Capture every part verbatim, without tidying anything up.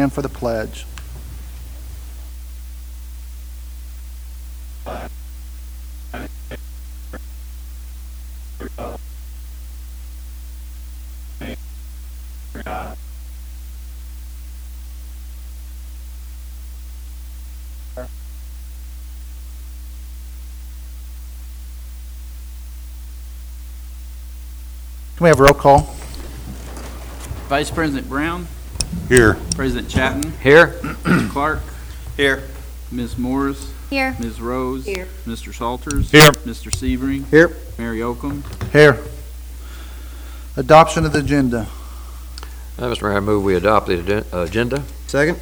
stand for the pledge. Can we have a roll call? Vice President Brown, Here. President Chatton, Here. Mister Clark, Here. Miz Morris, Here. Miz Rose, Here. Mister Salters, Here. Mister Sebring, Here. Mary Oakham. Here. Adoption of the agenda. Uh, Mister Mayor, I move we adopt the aden- agenda. Second.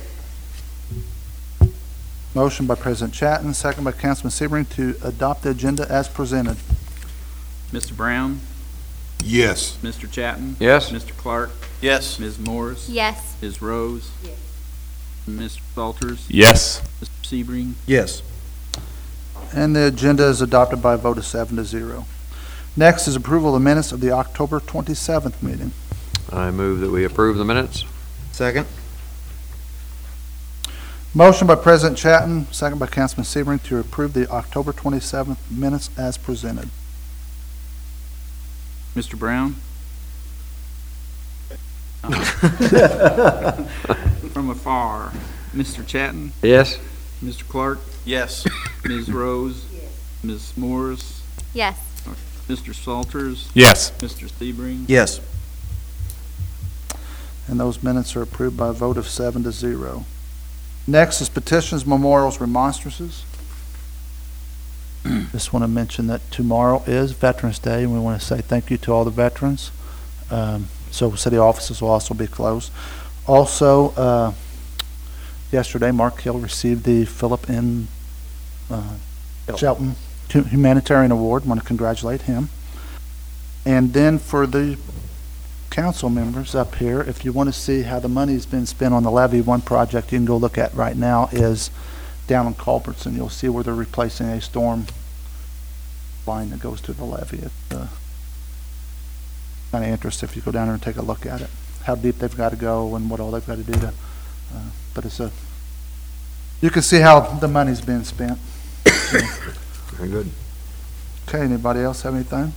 Motion by President Chatton, second by Councilman Sebring to adopt the agenda as presented. Mister Brown, Yes. Mister Chatton, Yes. Mister Clark, Yes. Miz Morris, Yes. Miz Rose, Yes. Mister Salters, Yes. Mister Sebring. Yes. And the agenda is adopted by a vote of seven to zero. Next is approval of the minutes of the October twenty-seventh meeting. I move that we approve the minutes. Second. Motion by President Chatton, second by Councilman Sebring to approve the October twenty-seventh minutes as presented. Mister Brown? From afar, Mister Chatton, Yes. Mister Clark, Yes. Miz Rose, Miz Morris, Yes. Mister Salters, Yes. Mister Sebring. Yes. And those minutes are approved by a vote of seven to zero. Next is petitions, memorials, remonstrances. Just want to mention that tomorrow is Veterans Day, and we want to say thank you to all the veterans. Um, so city offices will also be closed. Also, uh, yesterday, Mark Hill received the Philip N. Uh, Shelton Humanitarian Award. Want to congratulate him. And then for the council members up here, if you want to see how the money's been spent on the levee, one project you can go look at right now is down in Culbertson. You'll see where they're replacing a storm line that goes to the levee. It's uh, kind of interesting if you go down there and take a look at it, how deep they've got to go and what all they've got to do to, uh, but it's a, you can see how the money's been spent. Very good. Okay, anybody else have anything?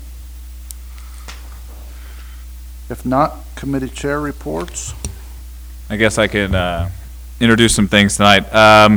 If not, committee chair reports. I guess I could uh, introduce some things tonight. Um,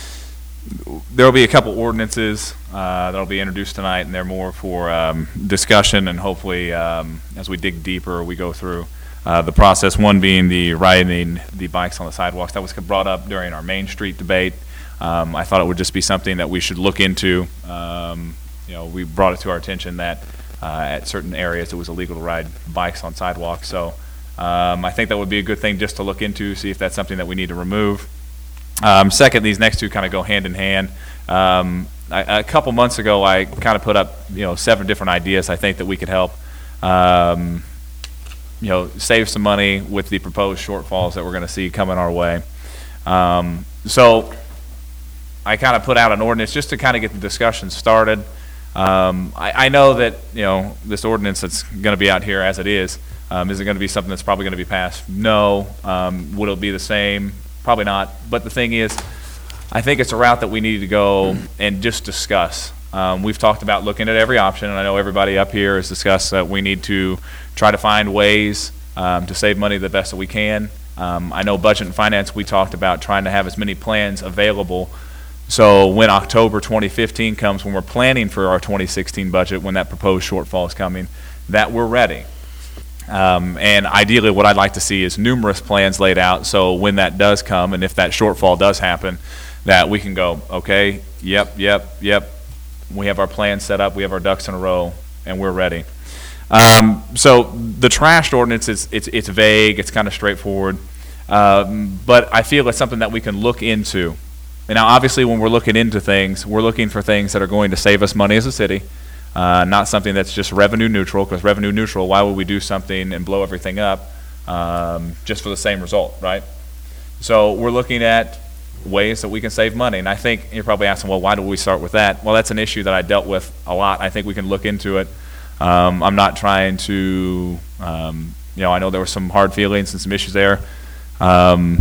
there will be a couple ordinances uh, that will be introduced tonight, and they're more for um, discussion, and hopefully um, as we dig deeper, we go through uh, the process. One being the riding the bikes on the sidewalks. That was brought up during our Main Street debate. Um, I thought it would just be something that we should look into. Um, you know, we brought it to our attention that uh, at certain areas it was illegal to ride bikes on sidewalks. So um, I think that would be a good thing just to look into, see if that's something that we need to remove. Um, second, these next two kind of go hand in hand. Um, I, a couple months ago, I kind of put up, you know, seven different ideas I think that we could help, um, you know, save some money with the proposed shortfalls that we're going to see coming our way. Um, so I kind of put out an ordinance just to kind of get the discussion started. Um, I, I know that, you know, this ordinance that's going to be out here as it is, um, is it going to be something that's probably going to be passed? No. Um, will it be the same? Probably not. But the thing is, I think it's a route that we need to go and just discuss. Um, we've talked about looking at every option, and I know everybody up here has discussed that we need to try to find ways um, to save money the best that we can. Um, I know budget and finance, we talked about trying to have as many plans available. So when October twenty fifteen comes, when we're planning for our twenty sixteen budget, when that proposed shortfall is coming, that we're ready. Um, and ideally what I'd like to see is numerous plans laid out, so when that does come, and if that shortfall does happen, that we can go, okay, yep, yep, yep, we have our plan set up, we have our ducks in a row, and we're ready. Um, so the trash ordinance, is it's, it's vague, it's kind of straightforward, um, but I feel it's something that we can look into. And now obviously when we're looking into things, we're looking for things that are going to save us money as a city. Uh, not something that's just revenue neutral, because revenue neutral, why would we do something and blow everything up um, just for the same result, right? So we're looking at ways that we can save money. And I think you're probably asking, well, why do we start with that? Well, that's an issue that I dealt with a lot. I think we can look into it. Um, I'm not trying to, um, you know, I know there were some hard feelings and some issues there. Um,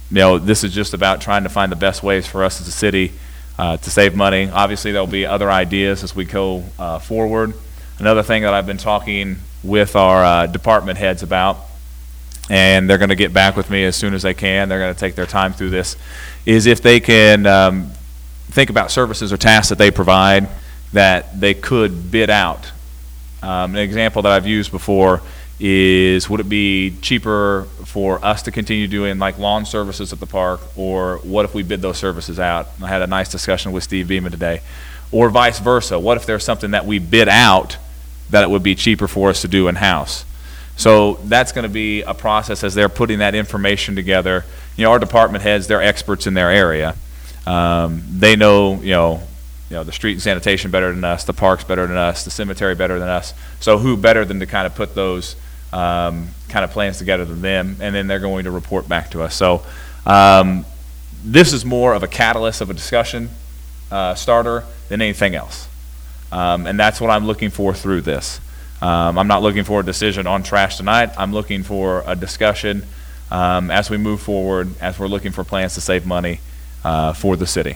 you know, this is just about trying to find the best ways for us as a city uh, to save money. Obviously, there'll be other ideas as we go uh, forward. Another thing that I've been talking with our uh, department heads about, and they're going to get back with me as soon as they can, they're going to take their time through this, is if they can um, think about services or tasks that they provide that they could bid out. Um, an example that I've used before is, would it be cheaper for us to continue doing like lawn services at the park, or what if we bid those services out? I had a nice discussion with Steve Beeman today. Or vice versa, what if there's something that we bid out that it would be cheaper for us to do in-house? So that's going to be a process as they're putting that information together. You know, our department heads, they're experts in their area. Um, they know, you know, you know, the street and sanitation better than us, the parks better than us, the cemetery better than us. So who better than to kind of put those um, kind of plans together than them, and then they're going to report back to us. So um, this is more of a catalyst of a discussion uh, starter than anything else. Um, and that's what I'm looking for through this. Um, I'm not looking for a decision on trash tonight. I'm looking for a discussion um, as we move forward, as we're looking for plans to save money uh, for the city.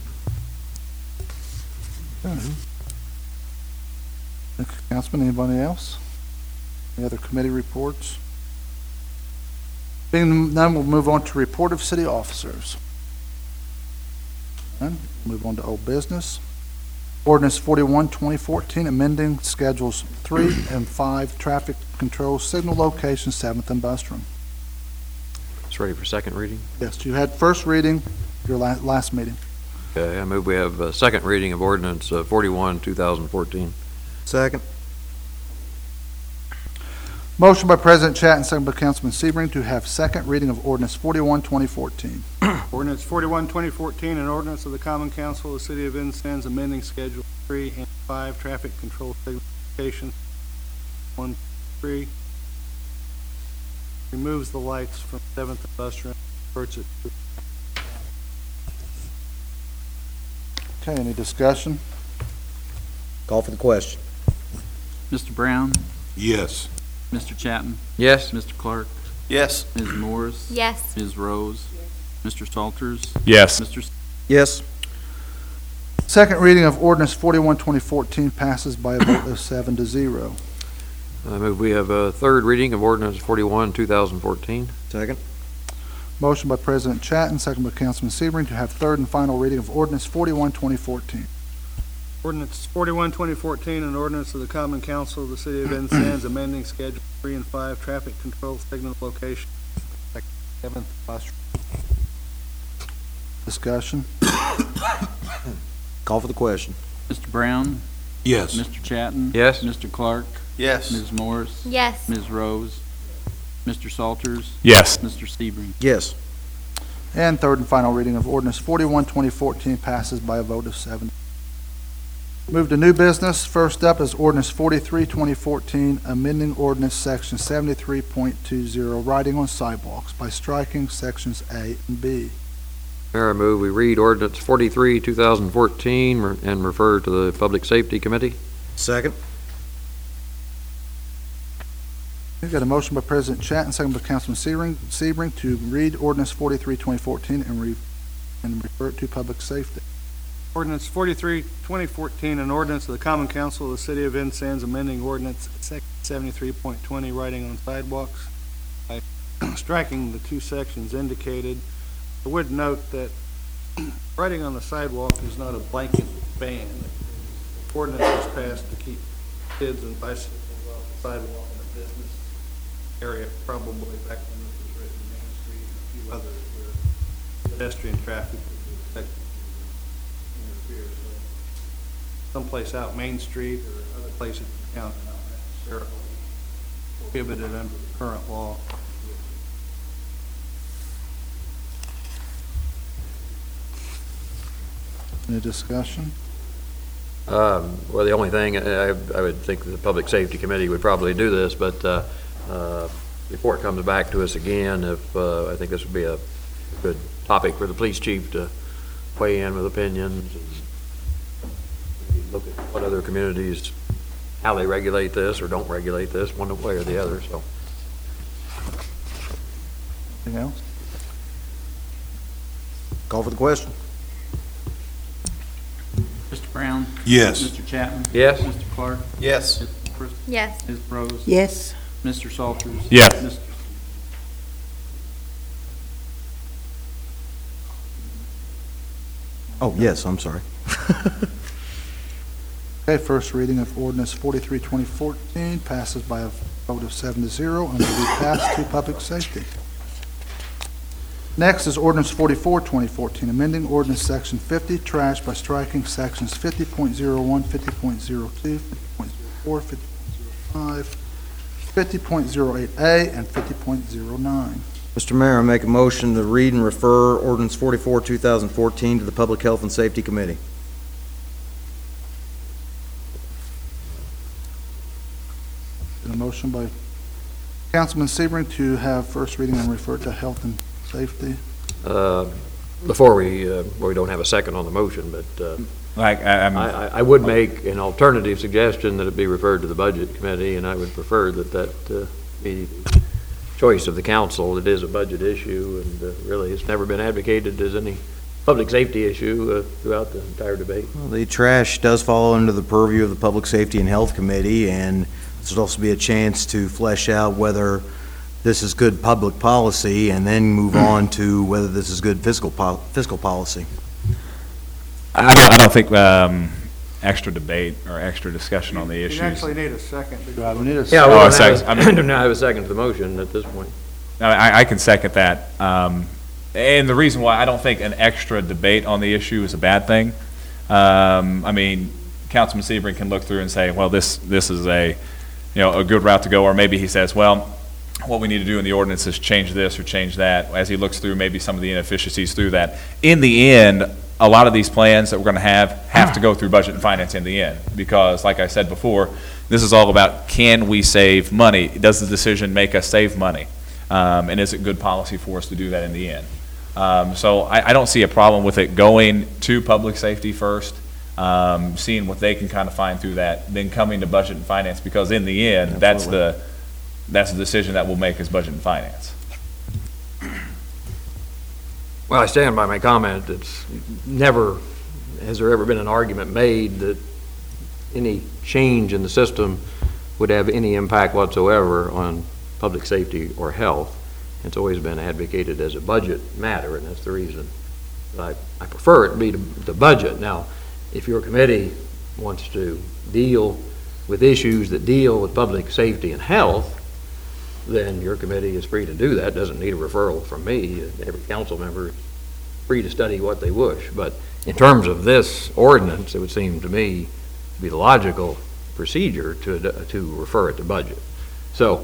Councilman, anybody else? Any other committee reports? Being none, we'll move on to report of city officers. None. Move on to old business. Ordinance forty-one, twenty fourteen, amending schedules three and five, traffic control signal location, seventh and Bustrom. It's ready for second reading. Yes, you had first reading, your la- last meeting. Okay, I move we have a second reading of ordinance uh, forty-one, two thousand fourteen. Second. Motion by President Chatton, second by Councilman Sebring to have second reading of ordinance forty-one, twenty fourteen. Ordinance forty-one, twenty fourteen, an ordinance of the Common Council of the City of Vincennes amending Schedule three and five traffic control signalifications. one, three, removes the lights from seventh and Bustrom, converts it to Okay, any discussion? Call for the question. Mister Brown? Yes. Mister Chapman? Yes. Mister Clark? Yes. Miz Morris? Yes. Miz Rose? Mister Salters? Yes. Mister S- Yes. Second reading of ordinance forty-one, twenty fourteen passes by a vote of seven to zero. I move we have a third reading of ordinance forty-one, two thousand fourteen. Second. Motion by President Chatton, second by Councilman Sebring to have third and final reading of ordinance forty-one, twenty fourteen. Ordinance forty-one, twenty fourteen, an ordinance of the Common Council of the City of Vincennes amending Schedule three and five traffic control signal location, seventh Bustrom. Discussion? Call for the question. Mister Brown? Yes. Mister Chapman? Yes. Mister Clark? Yes. Miz Morris? Yes. Miz Rose? Mister Salters? Yes. Mister Sebring? Yes. And third and final reading of ordinance forty-one, twenty fourteen passes by a vote of seven. Move to new business. First up is ordinance forty-three, twenty fourteen, amending ordinance section seventy-three point two zero, riding on sidewalks by striking sections A and B. Mayor, I move we read ordinance forty-three, two thousand fourteen re- and refer to the Public Safety Committee. Second. We've got a motion by President Chatton, second by Councilman Sebring, Sebring to read ordinance forty-three, twenty fourteen and re, and refer it to public safety. Ordinance forty-three, twenty fourteen, an ordinance of the Common Council of the City of Vincennes amending ordinance section seventy-three point twenty, riding on sidewalks by striking the two sections indicated. I would note that riding on the sidewalk is not a blanket ban. The ordinance was passed to keep kids and bicycles off the sidewalk in a business area, probably back when this was written, Main Street and a few others where pedestrian traffic was expected to interfere. So someplace out Main Street or other places in town are not necessarily prohibited under the current law. Any discussion? Um, Well, the only thing, I I would think the Public Safety Committee would probably do this, but uh, uh, before it comes back to us again, if, uh, I think this would be a good topic for the police chief to weigh in with opinions and maybe look at what other communities, how they regulate this or don't regulate this, one way or the other, so. Anything else? Call for the question. Mister Brown? Yes. Mister Chapman? Yes. Mister Clark? Yes. Miz Pris- Yes. Miz Rose? Yes. Mister Salters? Yes. Mister Oh, yes, I'm sorry. Okay, first reading of ordinance forty-three, twenty fourteen passes by a vote of seven to zero and will be passed to public safety. Next is ordinance forty-four, twenty fourteen, amending ordinance section fifty, trash by striking sections fifty point oh one, fifty point oh two, fifty point oh four, fifty point oh five, fifty point oh eight A, and fifty point oh nine. Mister Mayor, I make a motion to read and refer ordinance forty-four, two thousand fourteen to the Public Health and Safety Committee. A motion by Councilman Sebring to have first reading and refer to health and safety. Uh, Before we, uh, well, we don't have a second on the motion, but uh, Like, I- I'm, I, I- I would make an alternative suggestion that it be referred to the Budget Committee, and I would prefer that that uh, be the choice of the council. It is a budget issue, and uh, really, it's never been advocated as any public safety issue uh, throughout the entire debate. Well, the trash does fall under the purview of the Public Safety and Health Committee, and this would also be a chance to flesh out whether this is good public policy, and then move on to whether this is good fiscal, pol- fiscal policy. I don't, I don't think um, extra debate or extra discussion on the You issues. actually need a second. Do I- we need a Yeah, Oh, we a don't second. I have, mean- do not have a second to the motion at this point. I, I can second that. Um, and the reason why I don't think an extra debate on the issue is a bad thing. Um, I mean, Councilman Sebring can look through and say, well, this, this is a, you know, a good route to go, or maybe he says, well, what we need to do in the ordinance is change this or change that, as he looks through maybe some of the inefficiencies through that. In the end, a lot of these plans that we're gonna have, have to go through budget and finance in the end, because like I said before, this is all about, can we save money? Does the decision make us save money? Um, and is it good policy for us to do that in the end? Um, so I, I don't see a problem with it going to public safety first, um, seeing what they can kind of find through that, then coming to budget and finance, because in the end, that's the, that's the decision that we'll make as budget and finance. Well, I stand by my comment. It's never, has there ever been an argument made that any change in the system would have any impact whatsoever on public safety or health. It's always been advocated as a budget matter, and that's the reason that I, I prefer it to be the budget. Now, if your committee wants to deal with issues that deal with public safety and health, then your committee is free to do that. Doesn't need a referral from me. Every council member is free to study what they wish. But in terms of this ordinance, it would seem to me to be the logical procedure to, to refer it to budget. So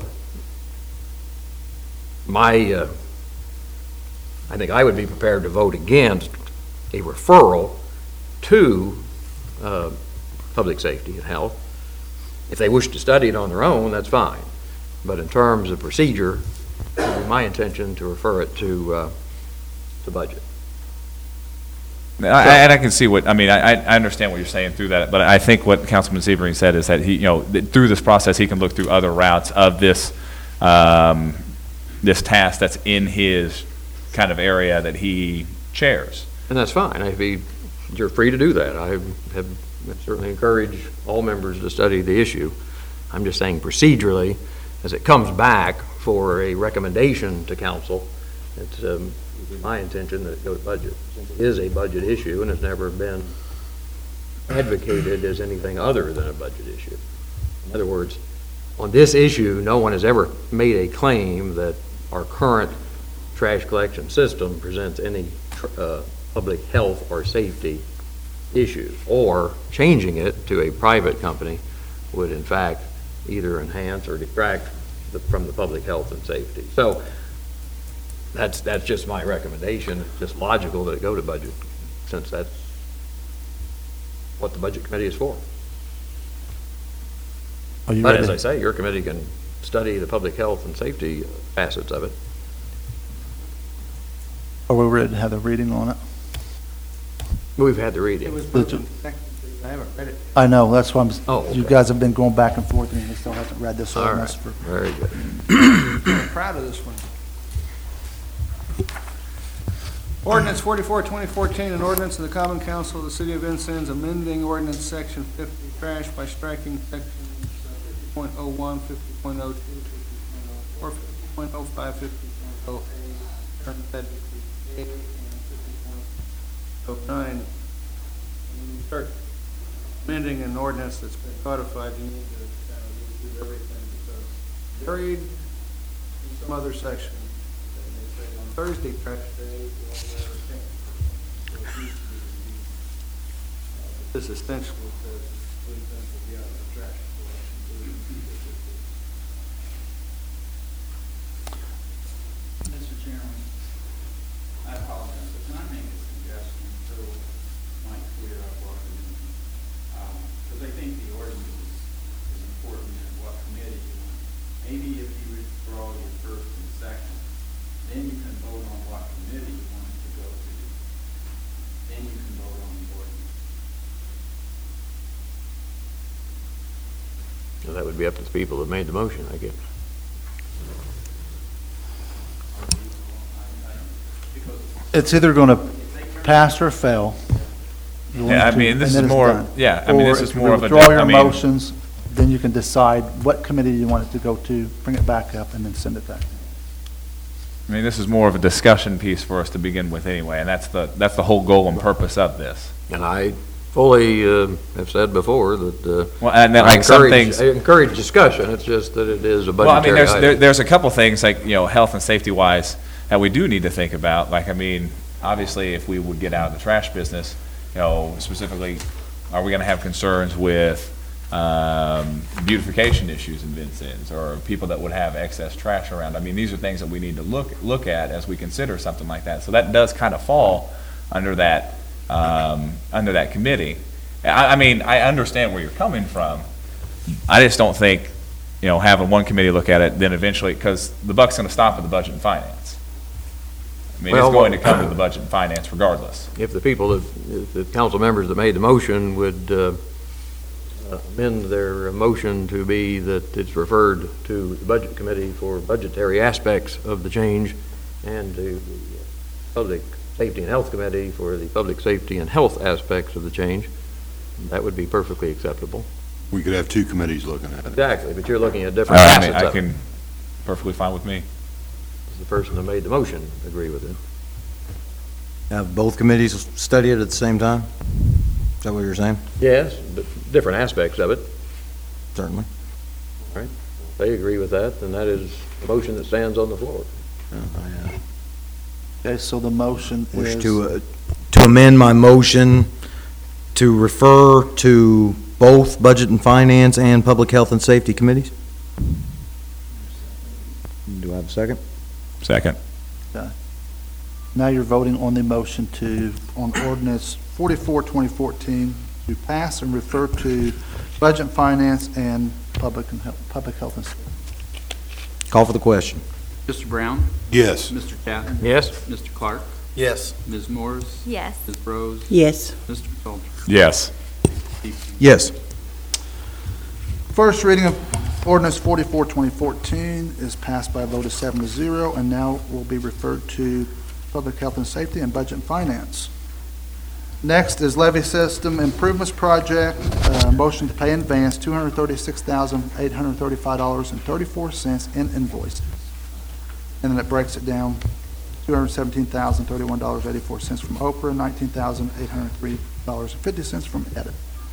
my, uh, I think I would be prepared to vote against a referral to uh, public safety and health. If they wish to study it on their own, that's fine. But in terms of procedure, it would be my intention to refer it to, uh, to budget. I- And I can see what, I mean, I, I understand what you're saying through that, but I think what Councilman Sebring said is that he, you know, that through this process, he can look through other routes of this, um, this task that's in his kind of area that he chairs. And that's fine. If he, you're free to do that. I have certainly encouraged all members to study the issue. I'm just saying procedurally, as it comes back for a recommendation to council, it's um, my intention that it go to budget. It is a budget issue, and it's never been advocated as anything other than a budget issue. In other words, on this issue, no one has ever made a claim that our current trash collection system presents any uh, public health or safety issues, or changing it to a private company would in fact either enhance or detract the, from the public health and safety. So that's that's just my recommendation. It's just logical that it go to budget, since that's what the budget committee is for. Are you But ready? as I say, your committee can study the public health and safety facets of it. Are we ready to have the reading on it? We've had the It reading. was moved and seconded. I haven't read it. I know, that's why I'm, Oh, you okay. guys have been going back and forth, and he still hasn't read this All right, ordinance for. very good. I'm proud of this one. Ordinance forty-four, twenty fourteen, an ordinance of the Common Council of the City of Vincennes amending ordinance section fifty, trash by striking sections fifty point oh one, fifty point oh two, fifty point oh four, fifty point oh five, fifty point oh eight, term that fifty-eight, and fifty point oh nine. When you start amending an ordinance that's been codified, you need to kind of read through everything because buried in some other section, that may say on Thursday, trash day, you'll never think. So it needs to be reviewed. Uh, but This essentially says please don't be out of the trash collection. Mister Chairman, I apologize, but can I make a suggestion so it might clear up what we're doing? Because I think the ordinance is, is important and what committee you want. Maybe if you withdraw your first and second, then you can vote on what committee you want it to go to. Then you can vote on the ordinance. So that would be up to the people that made the motion, I guess. It's either going to pass or fail. You Yeah, I want to- mean, this and then is it's more- done. yeah, I mean, this Or is if you more of a withdraw di- I your mean- motions, then you can decide what committee you want it to go to, bring it back up, and then send it back. I mean, this is more of a discussion piece for us to begin with anyway, and that's the, that's the whole goal and purpose of this. And I fully uh, have said before that uh, Well, and then I like some encourage, things. I encourage discussion, it's just that it is a Well, I mean, budgetary there's, there, item. there's a couple things, like, you know, health and safety wise, that we do need to think about. Like, I mean, obviously, if we would get out of the trash business, you know, specifically, are we gonna have concerns with, um, beautification issues in Vincennes, or people that would have excess trash around? I mean, these are things that we need to look, look at as we consider something like that. So that does kind of fall under that, um, under that committee. I, I mean, I understand where you're coming from. I just don't think, you know, having one committee look at it, then eventually, because the buck's gonna stop at the budget and finance. I mean, it's Well, going to come to the budget and finance regardless. If the people, that if the council members that made the motion would uh, amend their motion to be that it's referred to the Budget Committee for budgetary aspects of the change, and to the Public Safety and Health Committee for the public safety and health aspects of the change, that would be perfectly acceptable. We could have two committees looking at it. Exactly, but you're looking at I different mean, facets I of it. can, perfectly fine with me. Does the person that made the motion agree with it? Have both committees study it at the same time? Is that what you're saying? Yes, but different aspects of it. Certainly. If they agree with that, then that is a motion that stands on the floor. Uh, I, uh, Okay, so the motion Wish is, to, uh, to amend my motion to refer to both Budget and Finance and Public Health and Safety Committees. Do I have a second? Second. now you're voting on the motion to, on ordinance forty-four, twenty fourteen, to pass and refer to Budget and Finance and Public and Health, Public Health and Safety. Call for the question. Mister Brown? Yes. Mister Chapman? Yes? Mister Clark? Yes. Miz Morris? Yes. Miz Rose? Yes. Mister Salter? Yes. Yes. First reading of ordinance forty-four, twenty fourteen is passed by a vote of seven to zero, and now will be referred to Public Health and Safety and Budget and Finance. Next is levy system improvements project, uh, motion to pay in advance two hundred thirty-six thousand, eight hundred thirty-five dollars and thirty-four cents in invoices. And then it breaks it down, two hundred seventeen thousand, thirty-one dollars and eighty-four cents from Oprah, and nineteen thousand, eight hundred three dollars and fifty cents from Edit.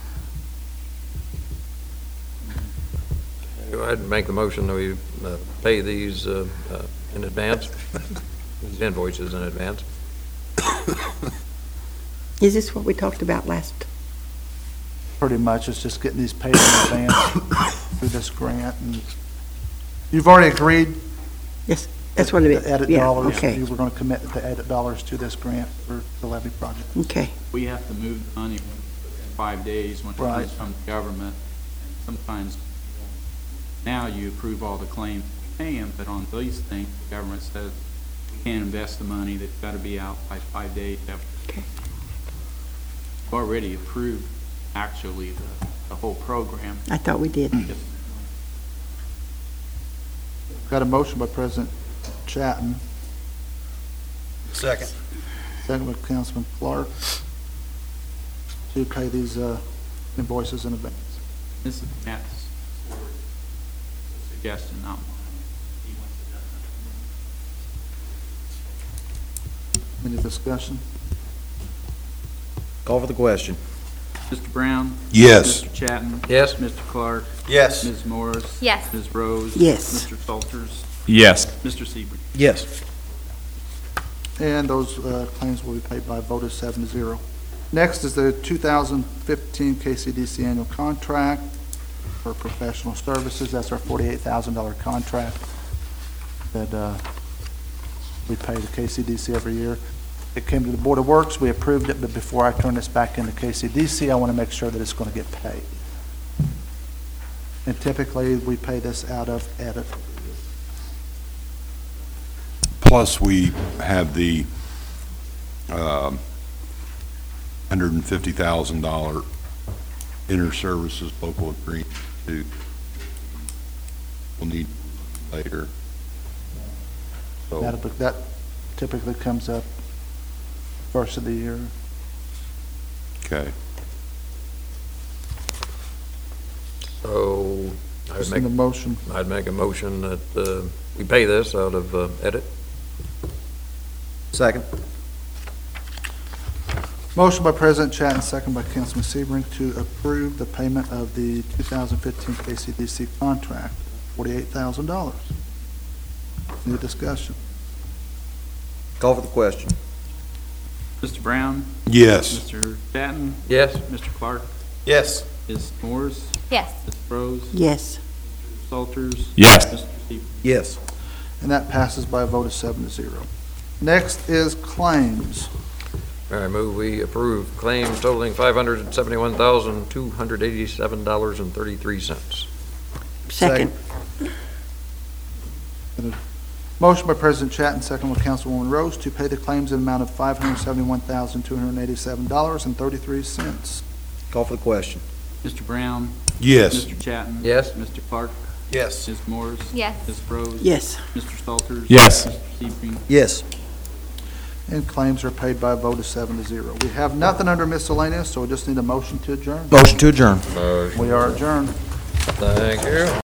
Go ahead and make the motion that we uh, pay these uh, uh, in advance, these invoices in advance. Is this what we talked about last? Pretty much, it's just getting these paid in advance through this grant, and you've already agreed Yes, that's what it is. to edit Yeah, dollars. okay, You were going to commit to edit dollars to this grant for the levy project. okay. We have to move the money in five days when it Right. comes from the government. And sometimes, now you approve all the claims, pay them, but on these things, the government says we can't invest the money, they've got to be out by five days. Okay. We've already approved, actually, the, the whole program. I thought we did. Got a motion by President Chatton, Second. second by Councilman Clark, to pay these uh, invoices in advance. This is Matt's suggestion, not mine. He wants it done. Any discussion? Call for the question. Mister Brown? Yes. Mister Chatton? Yes. Mister Clark? Yes. Miz Morris? Yes. Miz Rose? Yes. Mister Salters? Yes. Mister Seaver? Yes. And those uh, claims will be paid by a vote of seven to zero. Next is the two thousand fifteen K C D C annual contract for professional services. That's our forty-eight thousand dollars contract that uh, we pay to K C D C every year. It came to the Board of Works, we approved it, but before I turn this back into K C D C, I want to make sure that it's going to get paid. And typically, we pay this out of edit. Plus, we have the um, one hundred fifty thousand dollars inter-services local agreement to, we'll need later. So, That that typically comes up first of the year. okay. So I would Just make, in the motion. I'd make a motion that uh, we pay this out of uh, edit. Second. Motion by President Chatton, second by Councilman Sebring to approve the payment of the two thousand fifteen K C D C contract, forty-eight thousand dollars. Any discussion? Call for the question. Mister Brown? Yes. Mister Chatton? Yes. Mister Clark? Yes. Miz Morris? Yes. Miz Rose? Yes. Mister Salters? Yes. Mister Seaver? Yes. And that passes by a vote of seven to zero. Next is claims. I move we approve claims totaling five hundred seventy-one thousand, two hundred eighty-seven dollars and thirty-three cents. Second. Motion by President Chatton, second by Councilwoman Rose to pay the claims in the amount of five hundred seventy-one thousand, two hundred eighty-seven dollars and thirty-three cents. Call for the question. Mister Brown? Yes. Mister Chatton? Yes. Mister Clark? Yes. Miz Morris? Yes. Miz Rose? Yes. Mister Salters? Yes. Mister Seaver? Yes. And claims are paid by a vote of seven to zero. We have nothing under miscellaneous, so we just need a motion to adjourn. Motion to adjourn. Motion. We are adjourned. Thank you.